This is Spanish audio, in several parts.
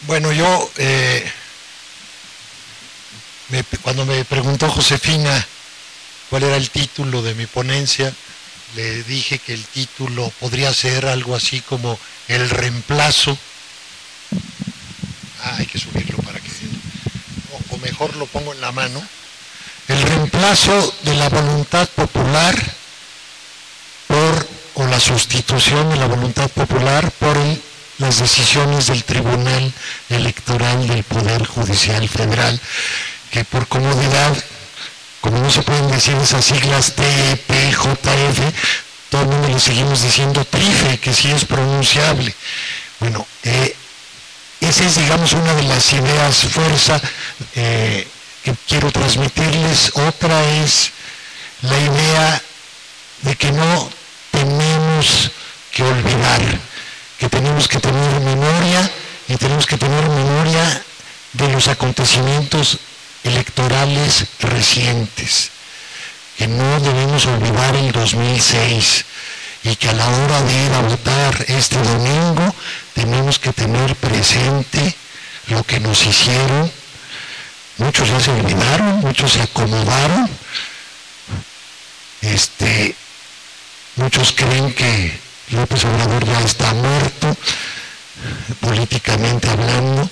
Bueno, yo, cuando me preguntó Josefina cuál era el título de mi ponencia, le dije que el título podría ser algo así como El reemplazo. Hay que subirlo para que... O mejor lo pongo en la mano. El reemplazo de la voluntad popular o la sustitución de la voluntad popular por las decisiones del Tribunal Electoral del Poder Judicial Federal, que por comodidad, como no se pueden decir esas siglas TEP, JF, todo el mundo le seguimos diciendo TRIFE, que sí es pronunciable. Bueno, esa es, digamos, una de las ideas fuerza que quiero transmitirles. Otra es la idea de que no tenemos que olvidar, que tenemos que tener memoria, y tenemos que tener memoria de los acontecimientos electorales recientes, que no debemos olvidar el 2006, y que a la hora de ir a votar este domingo tenemos que tener presente lo que nos hicieron. Muchos ya se olvidaron, muchos se acomodaron, muchos creen que López Obrador ya está muerto, políticamente hablando,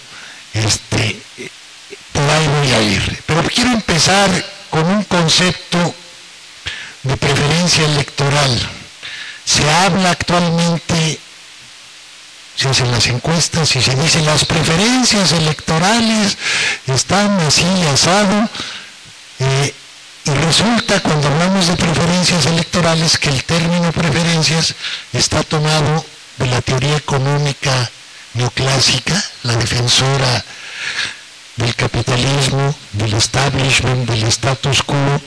por ahí voy a ir. Pero quiero empezar con un concepto de preferencia electoral. Se habla actualmente, se hacen las encuestas y se dice las preferencias electorales están así asado, y resulta, cuando hablamos de preferencias electorales, que el término preferencias está tomado de la teoría económica neoclásica, la defensora del capitalismo, del establishment, del status quo,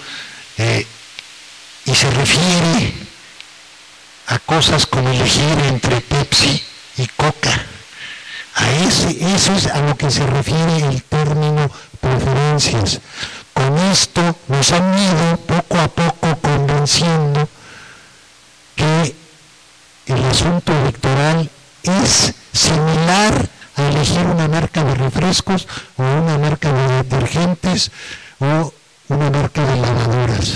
y se refiere a cosas como elegir entre Pepsi y Coca. Eso es a lo que se refiere el término preferencias. Con esto nos han ido poco a poco convenciendo que el asunto electoral es similar a elegir una marca de refrescos o una marca de detergentes o una marca de lavadoras.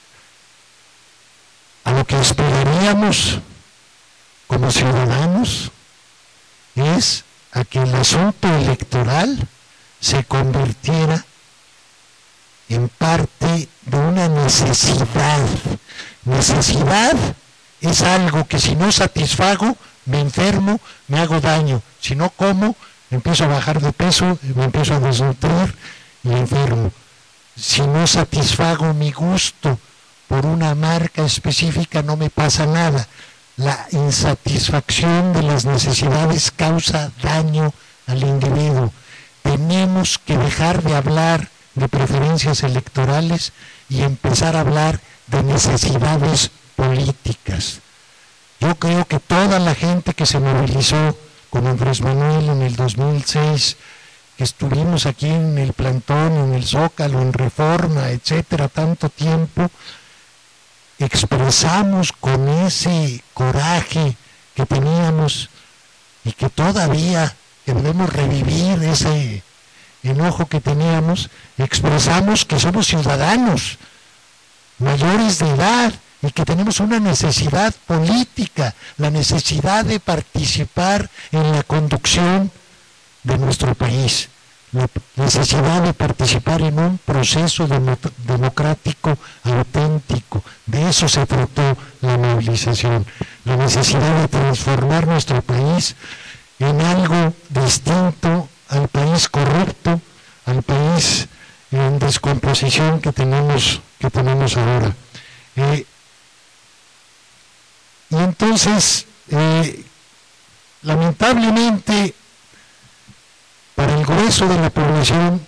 A lo que aspiraríamos como ciudadanos es a que el asunto electoral se convirtiera en parte de una necesidad. Necesidad es algo que si no satisfago, me enfermo, me hago daño. Si no como, empiezo a bajar de peso, me empiezo a desnutrir y enfermo. Si no satisfago mi gusto por una marca específica, no me pasa nada. La insatisfacción de las necesidades causa daño al individuo. Tenemos que dejar de hablar de preferencias electorales y empezar a hablar de necesidades políticas. Yo creo que toda la gente que se movilizó con Andrés Manuel en el 2006, que estuvimos aquí en el plantón, en el Zócalo, en Reforma, etcétera, tanto tiempo, expresamos con ese coraje que teníamos y que todavía debemos revivir ese enojo que teníamos, expresamos que somos ciudadanos mayores de edad y que tenemos una necesidad política, la necesidad de participar en la conducción de nuestro país, la necesidad de participar en un proceso democrático auténtico. De eso se trató la movilización, la necesidad de transformar nuestro país en algo distinto al país corrupto, al país en descomposición que tenemos ahora. Y entonces, lamentablemente, para el grueso de la población,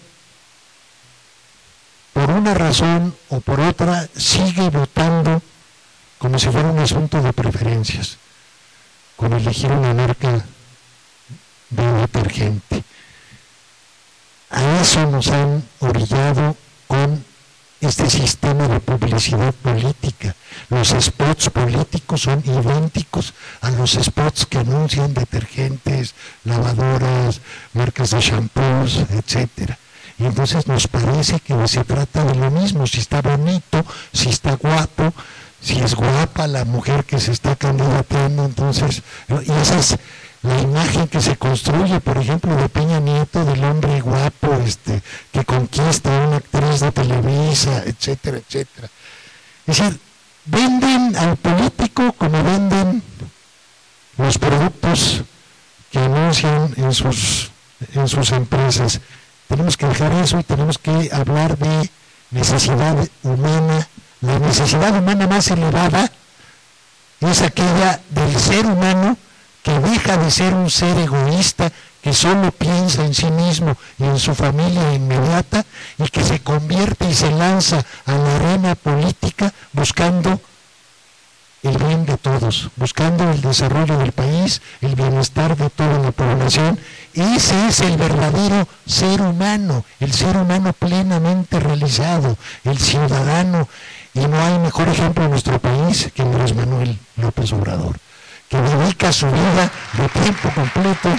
por una razón o por otra, sigue votando como si fuera un asunto de preferencias, como elegir una marca de detergente. A eso nos han orillado con este sistema de publicidad política. Los spots políticos son idénticos a los spots que anuncian detergentes, lavadoras, marcas de shampoos, etcétera. Y entonces nos parece que se trata de lo mismo, si está bonito, si está guapo, si es guapa la mujer que se está candidateando, entonces, y esa es la imagen que se construye, por ejemplo, de Peña Nieto, del hombre guapo, que conquista a una actriz de Televisa, etcétera, etcétera. Es decir, venden al político como venden los productos que anuncian en sus empresas. Tenemos que dejar eso y tenemos que hablar de necesidad humana. La necesidad humana más elevada es aquella del ser humano que deja de ser un ser egoísta que solo piensa en sí mismo y en su familia inmediata y que se convierte y se lanza a la arena política buscando el bien de todos, buscando el desarrollo del país, el bienestar de toda la población. Ese es el verdadero ser humano, el ser humano plenamente realizado, el ciudadano. Y no hay mejor ejemplo en nuestro país que Andrés Manuel López Obrador, que dedica su vida de tiempo completo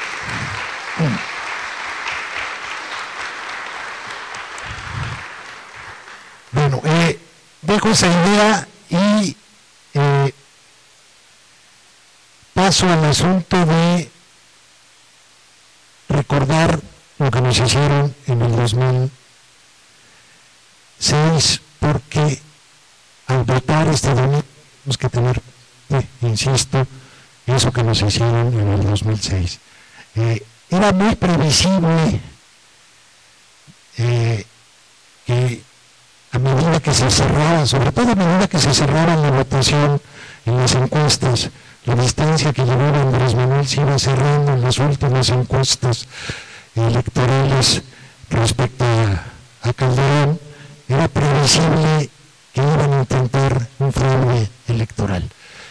bueno, dejo esa idea y paso al asunto de recordar lo que nos hicieron en el 2006, porque al votar este domingo tenemos que tener, insisto, eso que nos hicieron en el 2006. Era muy previsible que a medida que se cerraba, sobre todo a medida que se cerraba la votación en las encuestas, la distancia que llevaba Andrés Manuel se iba cerrando en las últimas encuestas electorales respecto a Calderón. Era previsible que iban a intentar un fraude electoral.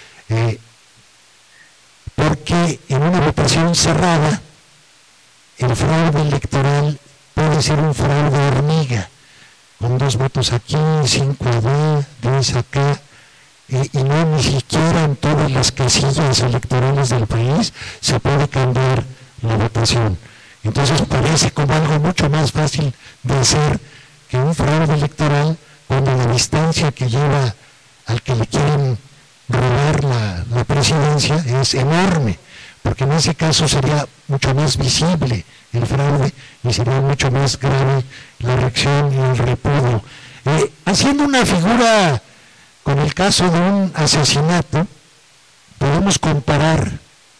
Porque en una votación cerrada, el fraude electoral puede ser un fraude hormiga, con 2 votos aquí, 5 allá, 10 acá, y no ni siquiera en todas las casillas electorales del país se puede cambiar la votación. Entonces parece como algo mucho más fácil de hacer que un fraude electoral, cuando la distancia que lleva al que le quieren robar la presidencia es enorme, porque en ese caso sería mucho más visible el fraude y sería mucho más grave la reacción y el repudio. Haciendo una figura con el caso de un asesinato, podemos comparar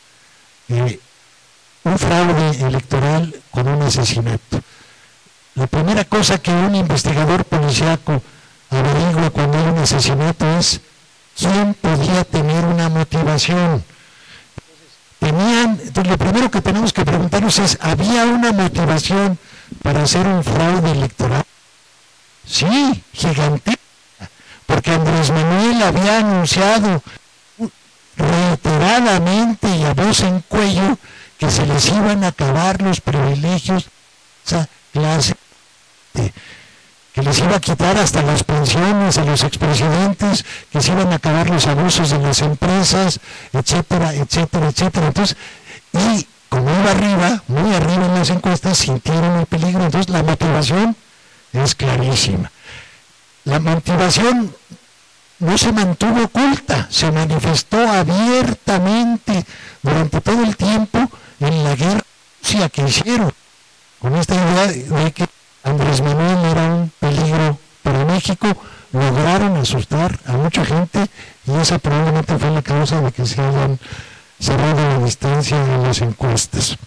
un fraude electoral con un asesinato. La primera cosa que un investigador policíaco averigua cuando hay un asesinato es quién podía tener una motivación. Entonces lo primero que tenemos que preguntarnos es, ¿había una motivación para hacer un fraude electoral? Sí, gigantesca, porque Andrés Manuel había anunciado reiteradamente y a voz en cuello que se les iban a acabar los privilegios de esa clase, que les iba a quitar hasta las pensiones a los expresidentes, que se iban a acabar los abusos de las empresas, etcétera, etcétera, etcétera. Entonces, y como iba arriba, muy arriba en las encuestas, sintieron el peligro. Entonces la motivación es clarísima. La motivación no se mantuvo oculta, se manifestó abiertamente durante todo el tiempo en la guerra que hicieron, con esta idea de que Andrés Manuel era un peligro para México. Lograron asustar a mucha gente y esa probablemente fue la causa de que se hayan cerrado la distancia en las encuestas.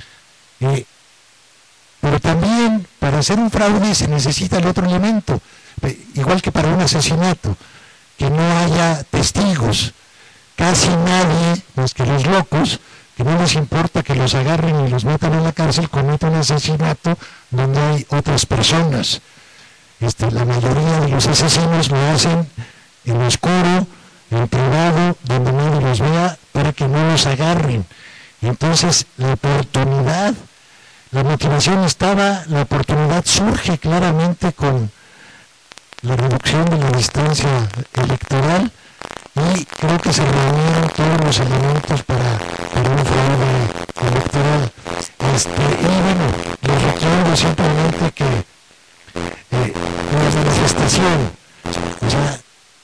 Pero también para hacer un fraude se necesita el otro elemento, igual que para un asesinato, que no haya testigos. Casi nadie, más que los locos, que no les importa que los agarren y los metan en la cárcel, comete un asesinato donde hay otras personas. La mayoría de los asesinos lo hacen en lo oscuro, en privado, donde nadie los vea, para que no los agarren. Entonces la oportunidad, la motivación estaba, la oportunidad surge claramente con la reducción de la distancia electoral, y creo que se reunieron todos los elementos para un fraude electoral. Y bueno, les recuerdo simplemente que la manifestación, o sea,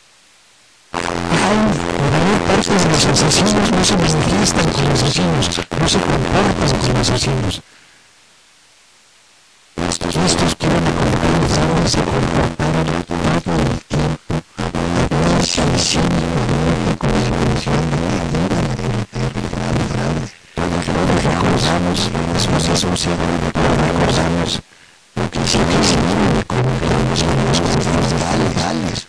la mayor parte de los asesinos no se manifiestan como asesinos, no se comportan como asesinos. Estos que iban a combatir el fraude se comportaron todo el tiempo cínicamente con la intención de que ayudan a cometer fraude. Todos recordamos las cosas sucias, todos recordamos lo que hicieron con los costos legales,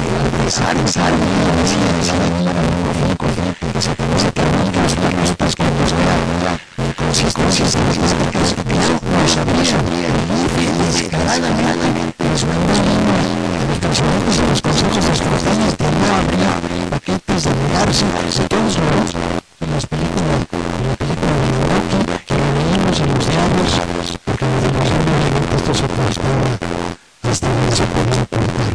que se terminan los planos que nos quedan, consecuencias estadísticas que no sabían, descaradamente les mandaron los presidentes de los consejos escrutarios de no abrir paquetes de negarse, de todos modos, en las películas, en la película de Rocky, que lo leímos en los diarios, porque en los diarios esto se transforma hasta donde se podía apuntar.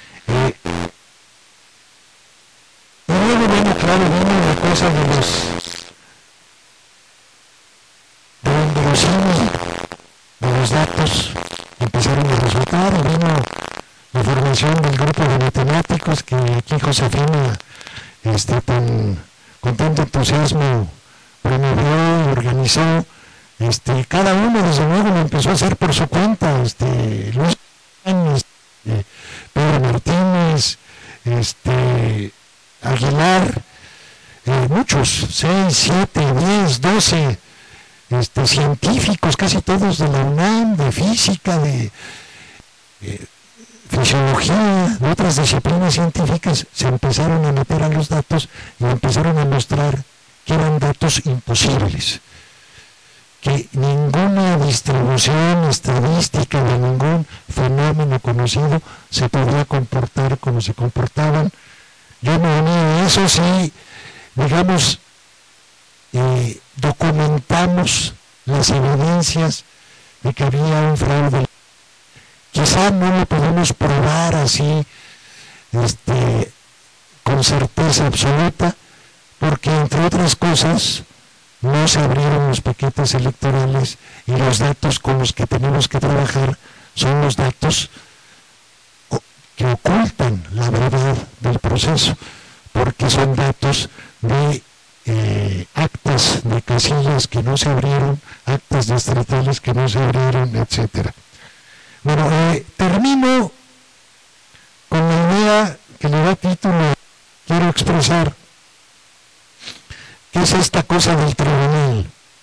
Y luego, bueno, claro, vino la cosa de los datos empezaron a resultar, y vino la formación del grupo de matemáticos que aquí Josefina con tanto entusiasmo promovió y organizó. Cada uno desde luego lo empezó a hacer por su cuenta, Luis Pedro Martínez, Aguilar, muchos, 6, 7, 10, 12 científicos, casi todos de la UNAM, de física, de fisiología, de otras disciplinas científicas, se empezaron a meter a los datos y empezaron a mostrar que eran datos imposibles, que ninguna distribución estadística de ningún fenómeno conocido se podía comportar como se comportaban. Yo me uní a eso, sí, digamos, documentamos las evidencias de que había un fraude. Quizá no lo podemos probar así, con certeza absoluta, porque entre otras cosas no se abrieron los paquetes electorales y los datos con los que tenemos que trabajar son los datos que ocultan la verdad del proceso, porque son datos de actas de casillas que no se abrieron, actas distritales que no se abrieron, etc. Bueno, termino con la idea que le da título, quiero expresar, que es esta cosa del tribunal.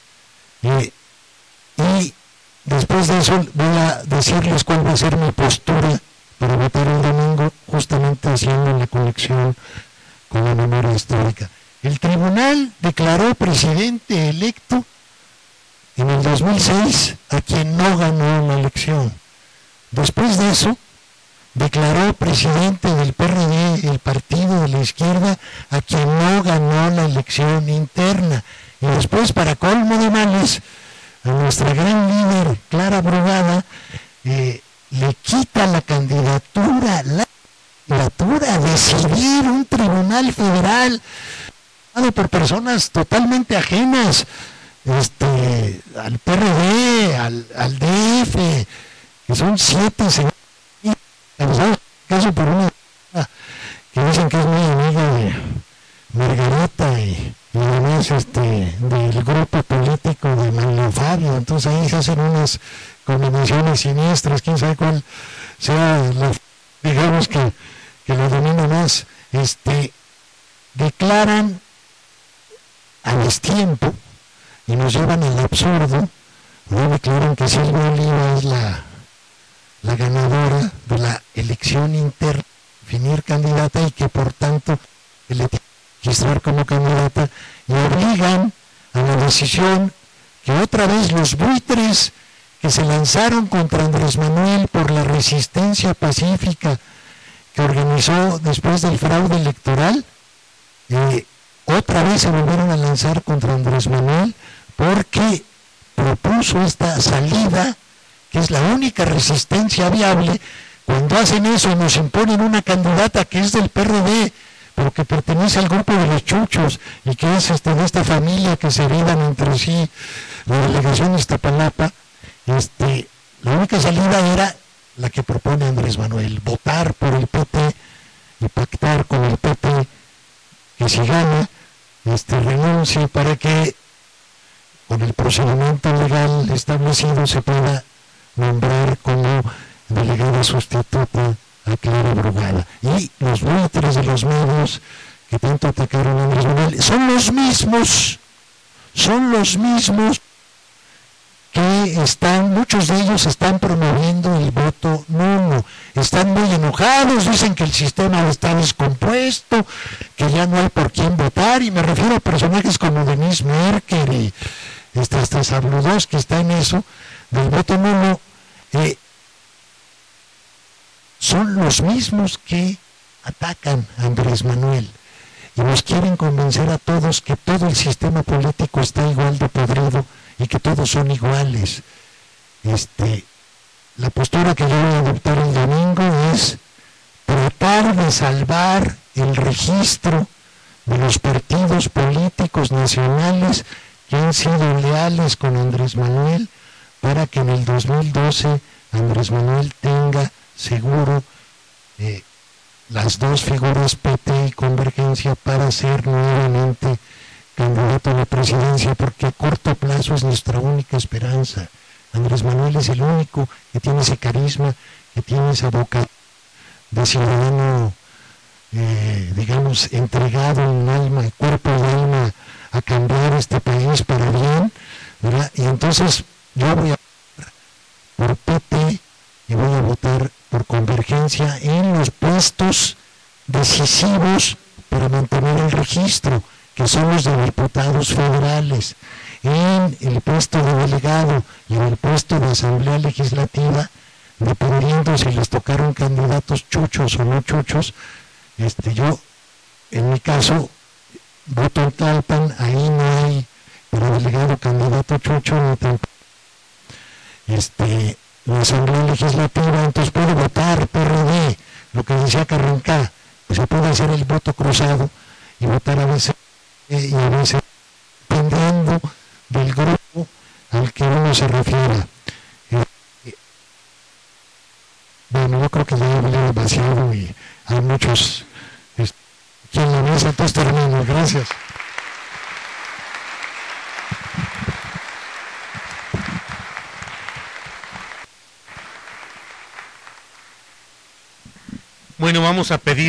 Y después de eso voy a decirles cuál va a ser mi postura para votar el domingo, justamente haciendo la conexión con la memoria histórica. El tribunal declaró presidente electo en el 2006 a quien no ganó la elección. Después de eso, declaró presidente del PRD, el partido de la izquierda, a quien no ganó la elección interna. Y después, para colmo de males, a nuestra gran líder, Clara Brugada, le quita la candidatura a decidir un tribunal federal por personas totalmente ajenas al PRD, al DF, que son 7 señores, caso por una que dicen que es muy amiga de Margarita y además del grupo político de Manlio Fabio. Entonces ahí se hacen unas combinaciones siniestras, quién sabe cuál sea la, digamos que lo domina más. Declaran a destiempo y nos llevan al absurdo, no declaran que Silvia Oliva es la ganadora de la elección interna, definir candidata, y que por tanto le tiene que registrar como candidata, y obligan a la decisión que otra vez los buitres que se lanzaron contra Andrés Manuel por la resistencia pacífica que organizó después del fraude electoral, otra vez se volvieron a lanzar contra Andrés Manuel porque propuso esta salida, que es la única resistencia viable Cuando hacen eso nos imponen una candidata que es del PRD, pero que pertenece al grupo de los chuchos y que es de esta familia que se heredan entre sí la delegación de Iztapalapa. La única salida era la que propone Andrés Manuel, votar por el PT y pactar con el PT que si gana renuncie para que con el procedimiento legal establecido se pueda nombrar como delegada sustituta a Clara Brugada. Y los buitres de los medios que tanto atacaron a Andrés Manuel son los mismos que muchos de ellos están promoviendo el voto nulo, están muy enojados, dicen que el sistema está descompuesto, que ya no hay por quién votar, y me refiero a personajes como Denise Merker y Sabludowski, que está en eso, del voto nulo. Son los mismos que atacan a Andrés Manuel y nos quieren convencer a todos que todo el sistema político está igual de podrido y que todos son iguales. La postura que yo voy a adoptar el domingo es tratar de salvar el registro de los partidos políticos nacionales que han sido leales con Andrés Manuel, para que en el 2012 Andrés Manuel tenga seguro las dos figuras PT y Convergencia para ser nuevamente candidato a la presidencia, porque a corto plazo es nuestra única esperanza. Andrés Manuel es el único que tiene ese carisma, que tiene esa boca de ciudadano, entregado en alma, cuerpo y alma a cambiar este país para bien, ¿verdad? Y entonces yo voy a votar por PT y voy a votar por Convergencia en los puestos decisivos para mantener el registro, que son los de diputados federales. En el puesto de delegado y en el puesto de asamblea legislativa, dependiendo si les tocaron candidatos chuchos o no chuchos, yo, en mi caso, voto en Tlalpan, ahí no hay para delegado candidato chucho ni tampoco la asamblea legislativa, entonces puedo votar PRD, lo que decía Carranca, pues se puede hacer el voto cruzado y votar a veces y a veces dependiendo del grupo al que uno se refiera. Bueno, yo creo que ya hablé demasiado y hay muchos aquí en la mesa, entonces termino. Gracias. Bueno, vamos a pedir